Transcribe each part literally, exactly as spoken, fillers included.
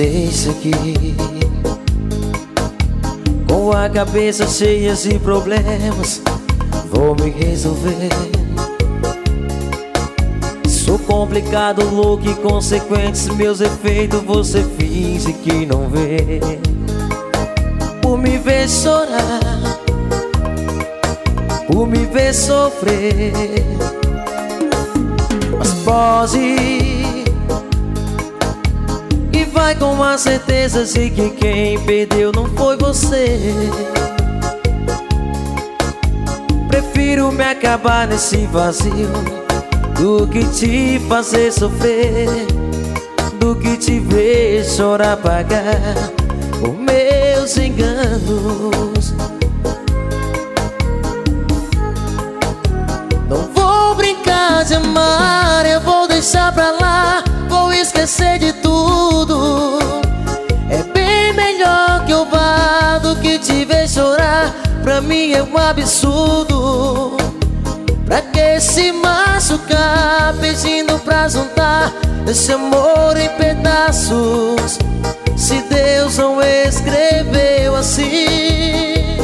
deixa aqui com a cabeça cheia de problemas. Vou me resolver. Sou complicado, louco e consequente. Meus efeitos você finge que não vê. Por me ver chorar, por me ver sofrer. Mas pode e vai com a certeza de que quem perdeu não foi você. Prefiro me acabar nesse vazio do que te fazer sofrer, do que te ver chorar, pagar os meus enganos. Não vou brincar de amar, eu vou deixar pra lá, vou esquecer de tudo. É bem melhor que eu vá do que te ver chorar. Pra mim é um absurdo. Pra que se machucar pedindo pra juntar esse amor em pedaços, se Deus não escreveu assim?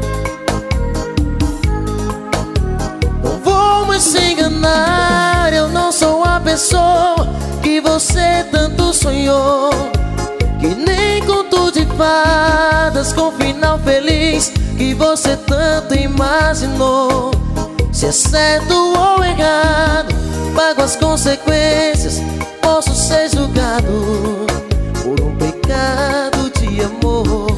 Não vou mais se enganar, eu não sou a pessoa que você tanto sonhou, que nem conto de fadas com final feliz que você tanto imaginou. Se é certo ou errado, pago as consequências, posso ser julgado por um pecado de amor.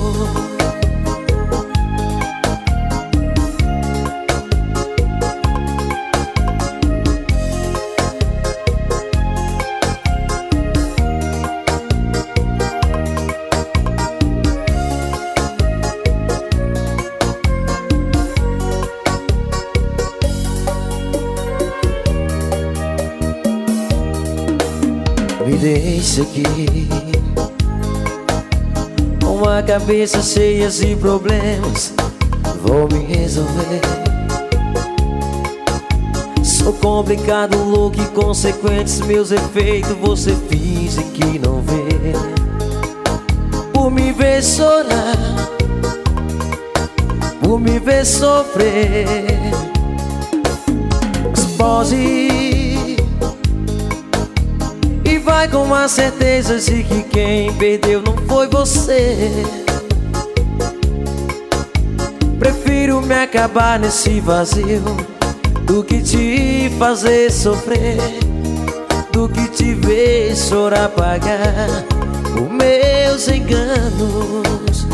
Me deixa aqui com a cabeça cheia de problemas. Vou me resolver. Sou complicado, louco e consequente. Meus efeitos você finge que não vê. Por me ver chorar, por me ver sofrer. Mas pode e vai com a certeza de que quem perdeu não foi você. Prefiro me acabar nesse vazio do que te fazer sofrer, do que te ver chorar, pagar os meus enganos.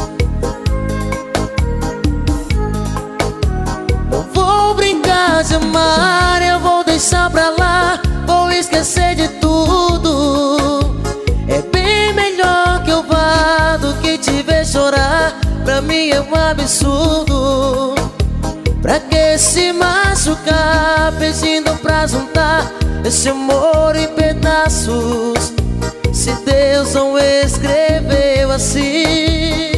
Não vou brincar de amar, eu vou deixar pra lá, vou esquecer de tudo. É bem melhor que eu vá do que te ver chorar. Pra mim é um absurdo. Pra que se machucar pedindo pra juntar esse amor em pedaços, se Deus não escreveu assim?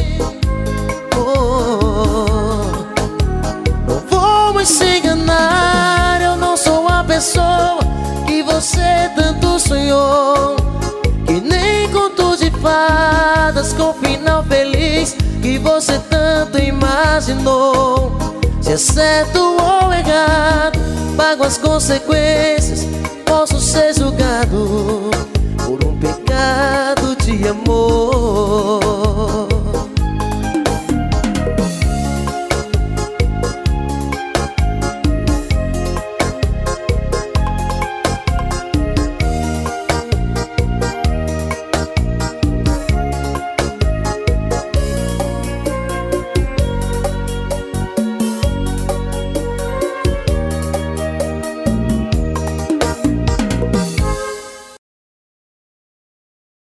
Oh, não vou mais se enganar, eu não sou a pessoa que você tanto sonhou, que nem conto de fadas com final feliz que você tanto imaginou. Se é certo ou errado, pago as consequências, posso ser julgado por um pecado de amor.